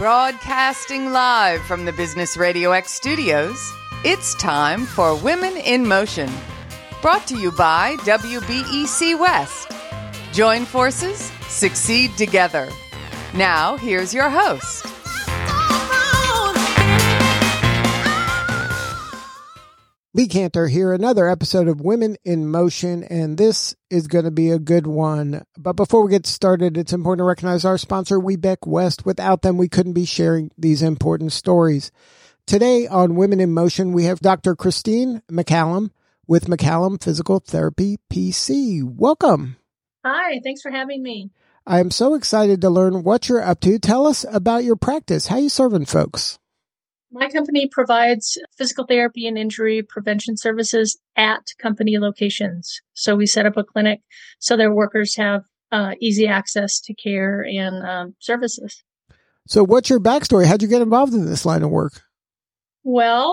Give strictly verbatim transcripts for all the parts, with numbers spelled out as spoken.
Broadcasting live from the Business Radio X studios, it's time for Women in Motion. Brought to you by W B E C West. Join forces, succeed together. Now, here's your host. Lee Cantor here, another episode of Women in Motion, and this is going to be a good one. But before we get started, it's important to recognize our sponsor, Webeck West. Without them, we couldn't be sharing these important stories. Today on Women in Motion, we have Doctor Christine McCallum with McCallum Physical Therapy P C. Welcome. Hi, thanks for having me. I am so excited to learn what you're up to. Tell us about your practice. How you serving folks? My company provides physical therapy and injury prevention services at company locations. So we set up a clinic so their workers have uh, easy access to care and um, services. So what's your backstory? How'd you get involved in this line of work? Well,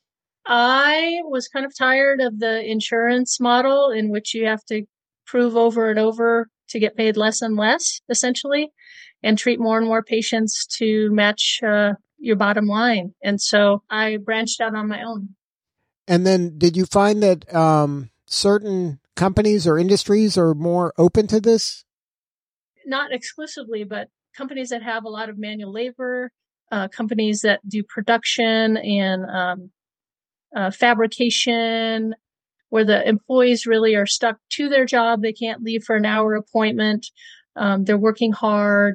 I was kind of tired of the insurance model in which you have to prove over and over to get paid less and less, essentially, and treat more and more patients to match uh, your bottom line. And so I branched out on my own. And then did you find that um, certain companies or industries are more open to this? Not exclusively, but companies that have a lot of manual labor, uh, companies that do production and um, uh, fabrication, where the employees really are stuck to their job. They can't leave for an hour appointment. Um, they're working hard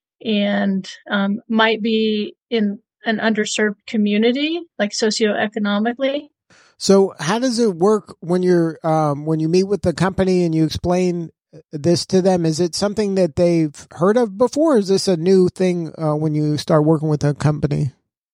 and um, might be in an underserved community, like socioeconomically. So how does it work when you're um, when you meet with the company and you explain this to them? Is it something that they've heard of before? Or is this a new thing uh, when you start working with a company?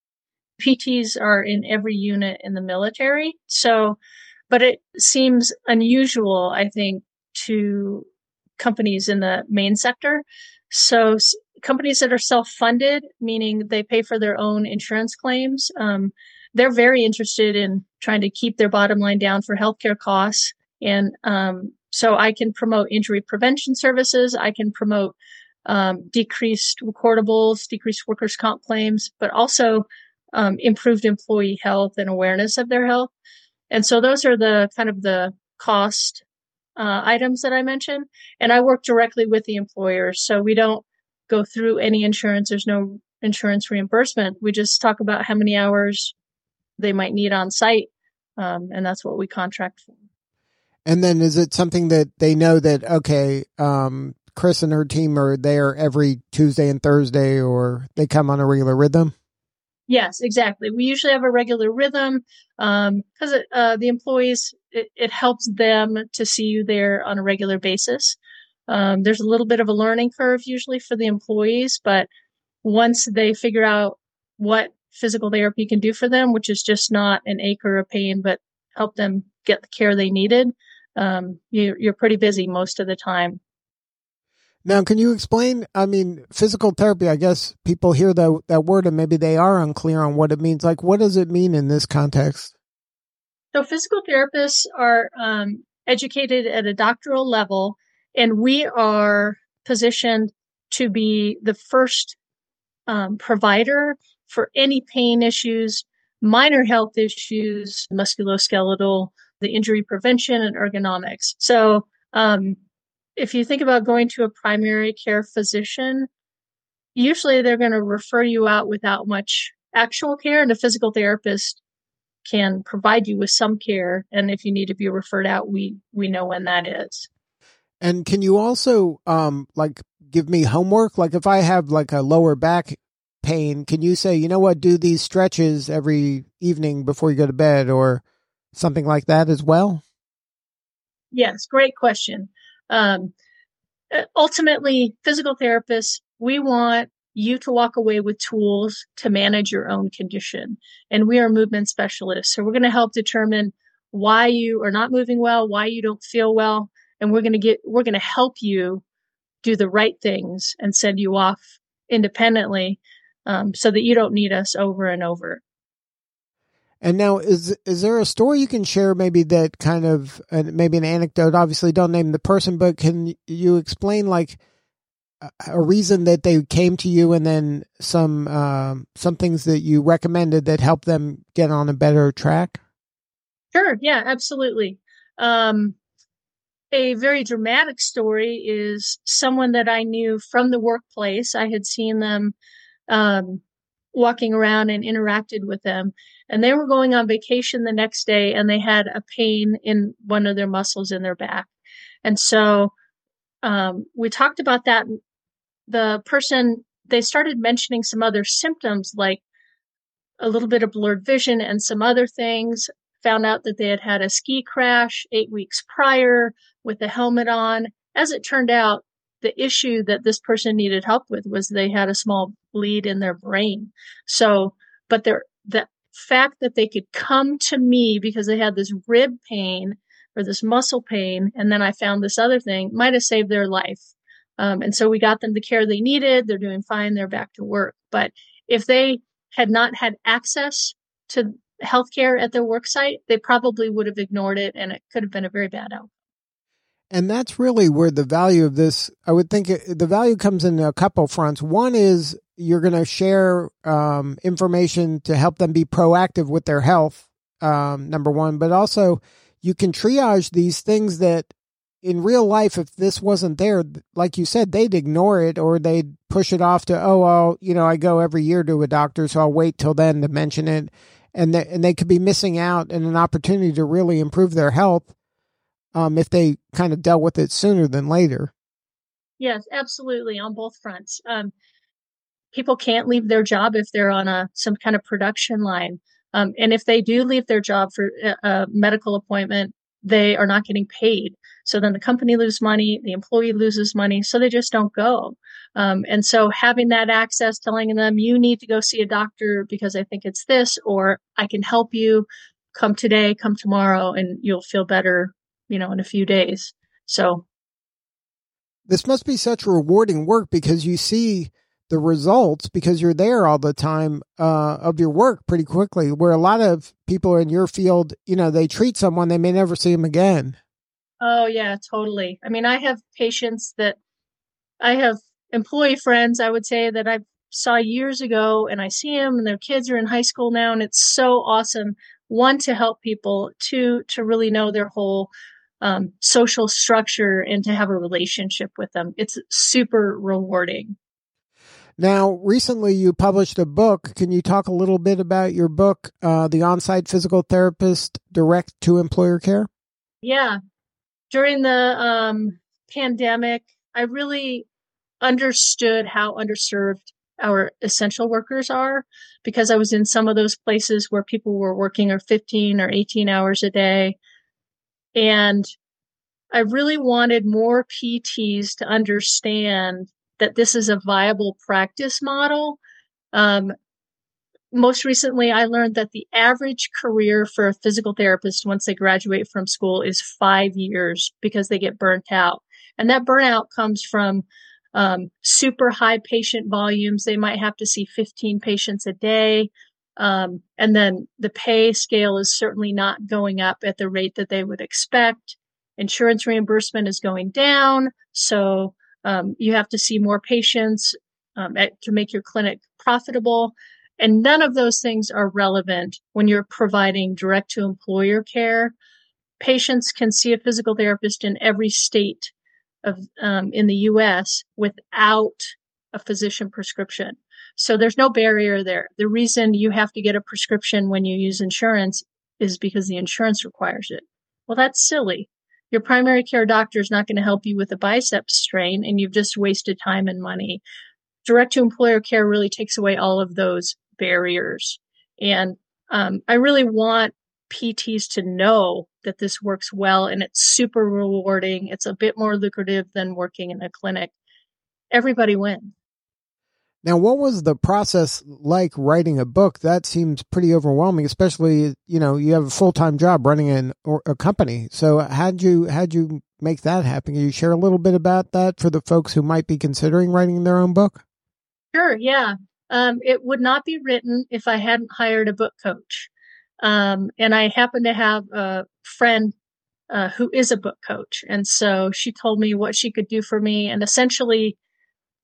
P Ts are in every unit in the military. So, but it seems unusual, I think, to companies in the main sector. So companies that are self-funded, meaning they pay for their own insurance claims, um, they're very interested in trying to keep their bottom line down for healthcare costs. And um, so I can promote injury prevention services. I can promote um, decreased recordables, decreased workers' comp claims, but also um, improved employee health and awareness of their health. And so those are the kind of the cost uh, items that I mentioned. And I work directly with the employers. So we don't go through any insurance. There's no insurance reimbursement. We just talk about how many hours they might need on site. Um, and that's what we contract for. And then is it something that they know that, okay, um, Chris and her team are there every Tuesday and Thursday, or they come on a regular rhythm? Yes, exactly. We usually have a regular rhythm um, because uh, the employees, it, it helps them to see you there on a regular basis. Um, there's a little bit of a learning curve usually for the employees, but once they figure out what physical therapy can do for them, which is just not an ache or a pain, but help them get the care they needed, um, you, you're pretty busy most of the time. Now, can you explain, I mean, physical therapy, I guess people hear that, that word and maybe they are unclear on what it means. Like, what does it mean in this context? So physical therapists are um, educated at a doctoral level, and we are positioned to be the first um, provider for any pain issues, minor health issues, musculoskeletal, the injury prevention, and ergonomics. So um, if you think about going to a primary care physician, usually they're going to refer you out without much actual care, and a physical therapist can provide you with some care. And if you need to be referred out, we we know when that is. And can you also um like give me homework? Like if I have like a lower back pain, can you say, you know what, do these stretches every evening before you go to bed or something like that as well? Yes, great question. Um, ultimately, physical therapists, we want you to walk away with tools to manage your own condition. And we are movement specialists. So we're going to help determine why you are not moving well, why you don't feel well. And we're going to get, we're going to help you do the right things and send you off independently um, so that you don't need us over and over. And now, is is there a story you can share, maybe that kind of, uh, maybe an anecdote? Obviously, don't name the person, but can you explain, like, a, a reason that they came to you, and then some um, some things that you recommended that helped them get on a better track? Sure. Yeah, absolutely. Um, a very dramatic story is someone that I knew from the workplace. I had seen them um, walking around and interacted with them. And they were going on vacation the next day, and they had a pain in one of their muscles in their back. And so um, we talked about that. The person, they started mentioning some other symptoms like a little bit of blurred vision and some other things. Found out that they had had a ski crash eight weeks prior with a helmet on. As it turned out, the issue that this person needed help with was they had a small bleed in their brain. So, but their, the fact that they could come to me because they had this rib pain or this muscle pain, and then I found this other thing, might have saved their life. Um, and so we got them the care they needed. They're doing fine. They're back to work. But if they had not had access to healthcare at their work site, they probably would have ignored it, and it could have been a very bad outcome. And that's really where the value of this, I would think it, the value comes in a couple fronts. One is you're going to share um, information to help them be proactive with their health, um, number one, but also you can triage these things that in real life, if this wasn't there, like you said, they'd ignore it or they'd push it off to, oh, well, you know, I go every year to a doctor, so I'll wait till then to mention it. And they, and they could be missing out on an opportunity to really improve their health um, if they kind of dealt with it sooner than later. Yes, absolutely, on both fronts. Um, people can't leave their job if they're on a some kind of production line. Um, and if they do leave their job for a, a medical appointment, they are not getting paid. So then the company loses money, the employee loses money, so they just don't go. Um, and so having that access, telling them, you need to go see a doctor because I think it's this, or I can help you, come today, come tomorrow, and you'll feel better, you know, in a few days. So this must be such rewarding work because you see the results because you're there all the time uh, of your work pretty quickly, where a lot of people in your field, you know, they treat someone, they may never see them again. Oh, yeah, totally. I mean, I have patients that I have employee friends, I would say, that I saw years ago, and I see them and their kids are in high school now. And it's so awesome. One, to help people, two, to really know their whole um, social structure and to have a relationship with them. It's super rewarding. Now, recently you published a book. Can you talk a little bit about your book, uh, The On-Site Physical Therapist Direct to Employer Care? Yeah. During the um, pandemic, I really understood how underserved our essential workers are because I was in some of those places where people were working or fifteen or eighteen hours a day. And I really wanted more P Ts to understand that this is a viable practice model. Um, most recently, I learned that the average career for a physical therapist once they graduate from school is five years because they get burnt out. And that burnout comes from um, super high patient volumes. They might have to see fifteen patients a day. Um, and then the pay scale is certainly not going up at the rate that they would expect. Insurance reimbursement is going down. So um, you have to see more patients um, at, to make your clinic profitable. And none of those things are relevant when you're providing direct to employer care. Patients can see a physical therapist in every state of um, in the U S without a physician prescription. So there's no barrier there. The reason you have to get a prescription when you use insurance is because the insurance requires it. Well, that's silly. Your primary care doctor is not going to help you with a biceps strain, and you've just wasted time and money. Direct to employer care really takes away all of those barriers. And um, I really want P Ts to know that this works well and it's super rewarding. It's a bit more lucrative than working in a clinic. Everybody wins. Now, what was the process like writing a book? That seems pretty overwhelming, especially, you know, you have a full-time job running an, or a company. So how'd you, how'd you make that happen? Can you share a little bit about that for the folks who might be considering writing their own book? Sure, yeah. Um, it would not be written if I hadn't hired a book coach. Um, and I happen to have a friend uh, who is a book coach. And so she told me what she could do for me. And essentially,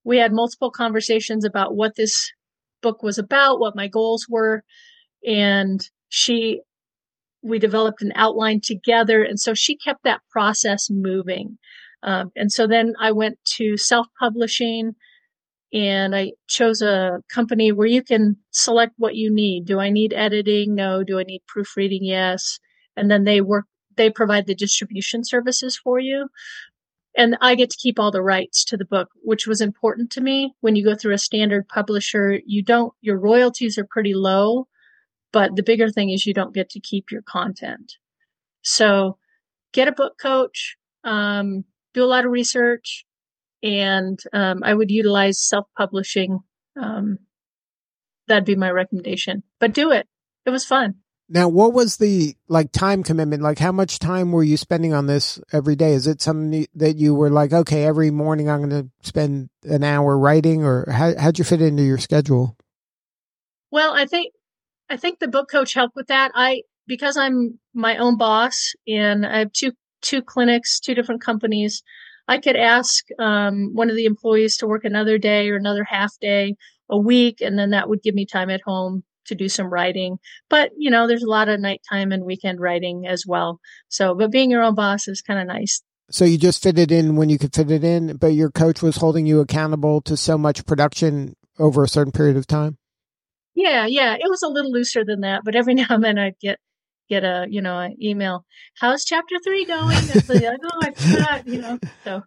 we had multiple conversations about what this book was about, what my goals were. And she, we developed an outline together. And so she kept that process moving. Um, and so then I went to self-publishing, and I chose a company where you can select what you need. Do I need editing? No. Do I need proofreading? Yes. And then they work, they provide the distribution services for you. And I get to keep all the rights to the book, which was important to me. When you go through a standard publisher, you don't, your royalties are pretty low, but the bigger thing is you don't get to keep your content. So get a book coach, um, do a lot of research, and um, I would utilize self-publishing. Um, that'd be my recommendation, but do it. It was fun. Now, what was the like time commitment? Like, how much time were you spending on this every day? Is it something that you were like, okay, every morning I'm going to spend an hour writing, or how, how'd you fit it into your schedule? Well, I think, I think the book coach helped with that. I, because I'm my own boss and I have two, two clinics, two different companies, I could ask um, one of the employees to work another day or another half day a week. And then that would give me time at home to do some writing. But, you know, there's a lot of nighttime and weekend writing as well. So, but being your own boss is kind of nice. So you just fit it in when you could fit it in, but your coach was holding you accountable to so much production over a certain period of time? Yeah, yeah. It was a little looser than that, but every now and then I'd get get a, you know, an email. How's chapter three going? And like, oh, I forgot, you know. So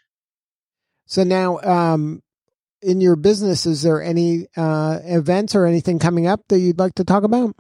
So now, um, in your business, is there any uh, events or anything coming up that you'd like to talk about?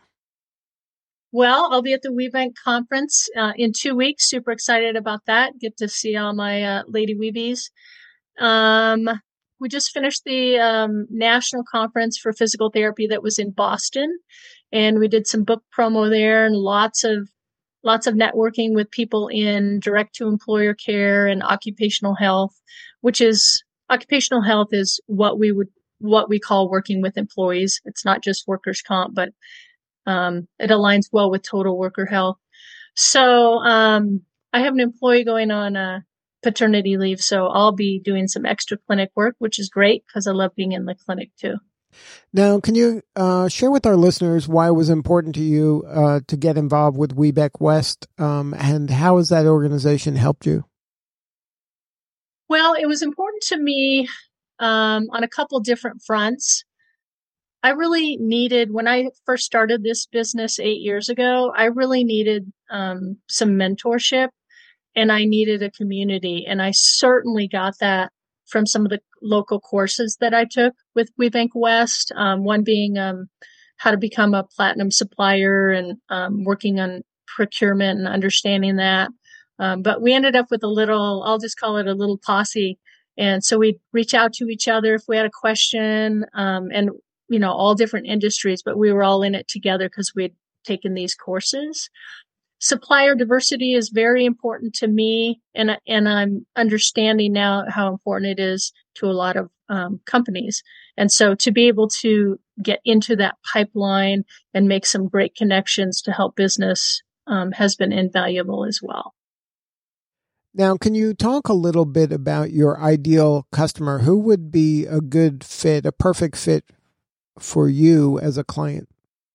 Well, I'll be at the WeBank conference uh, in two weeks. Super excited about that. Get to see all my uh, Lady Weebies. Um, we just finished the um, national conference for physical therapy that was in Boston, and we did some book promo there and lots of lots of networking with people in direct to employer care and occupational health, which is occupational health is what we would what we call working with employees. It's not just workers' comp, but um, it aligns well with total worker health. So um, I have an employee going on a paternity leave, so I'll be doing some extra clinic work, which is great because I love being in the clinic too. Now, can you uh, share with our listeners why it was important to you uh, to get involved with WeBank West, um, and how has that organization helped you? Well, it was important to me um, on a couple different fronts. I really needed, when I first started this business eight years ago, I really needed um, some mentorship, and I needed a community. And I certainly got that from some of the local courses that I took with WeBank West, um, one being um, how to become a platinum supplier and um, working on procurement and understanding that. Um, but we ended up with a little, I'll just call it a little posse. And so we'd reach out to each other if we had a question, um, and, you know, all different industries, but we were all in it together because we'd taken these courses. Supplier diversity is very important to me, and and I'm understanding now how important it is to a lot of um, companies. And so to be able to get into that pipeline and make some great connections to help business um, has been invaluable as well. Now, can you talk a little bit about your ideal customer? Who would be a good fit, a perfect fit for you as a client?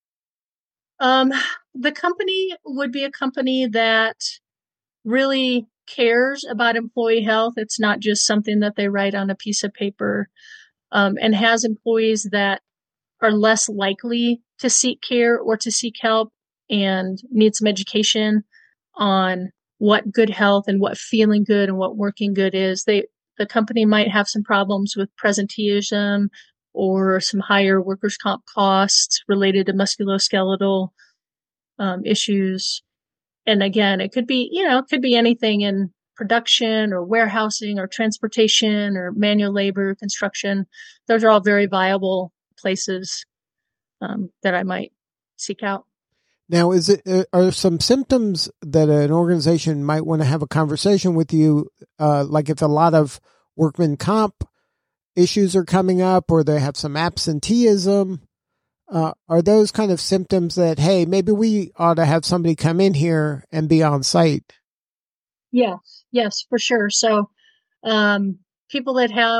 Um, the company would be a company that really cares about employee health. It's not just something that they write on a piece of paper, um, and has employees that are less likely to seek care or to seek help and need some education on what good health and what feeling good and what working good is. They, the company might have some problems with presenteeism or some higher workers' comp costs related to musculoskeletal um, issues. And again, it could be, you know, it could be anything in production or warehousing or transportation or manual labor, construction. Those are all very viable places um, that I might seek out. Now, is it uh, are some symptoms that an organization might want to have a conversation with you, uh, like if a lot of workman comp issues are coming up, or they have some absenteeism? Uh, are those kind of symptoms that, hey, maybe we ought to have somebody come in here and be on site? Yes, yes, for sure. So um, people that have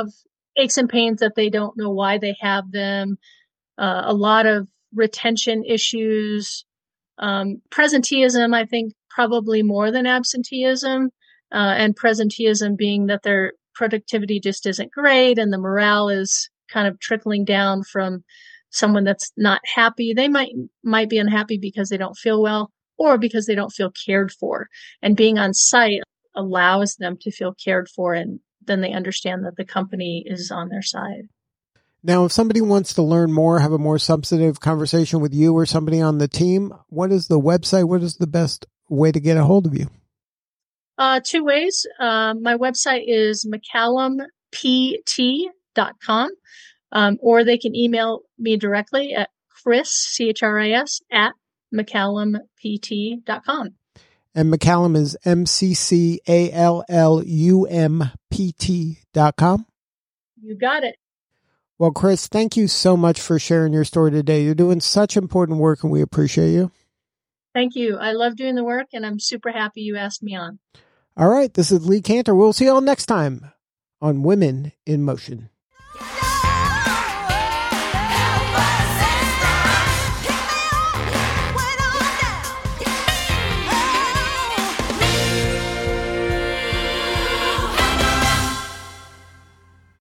aches and pains that they don't know why they have them, uh, a lot of retention issues, um, presenteeism, I think probably more than absenteeism, uh, and presenteeism being that their productivity just isn't great and the morale is kind of trickling down from someone that's not happy. They might might be unhappy because they don't feel well or because they don't feel cared for. And being on site allows them to feel cared for, and then they understand that the company is on their side. Now, if somebody wants to learn more, have a more substantive conversation with you or somebody on the team, what is the website? What is the best way to get a hold of you? Uh, two ways. Uh, my website is mccallum p t dot com. Um, or they can email me directly at Chris, C H R I S, at mccallum p t dot com. And McCallum is M C C A L L U M P T dot com. You got it. Well, Chris, thank you so much for sharing your story today. You're doing such important work, and we appreciate you. Thank you. I love doing the work, and I'm super happy you asked me on. All right, this is Lee Kantor. We'll see you all next time on Women in Motion.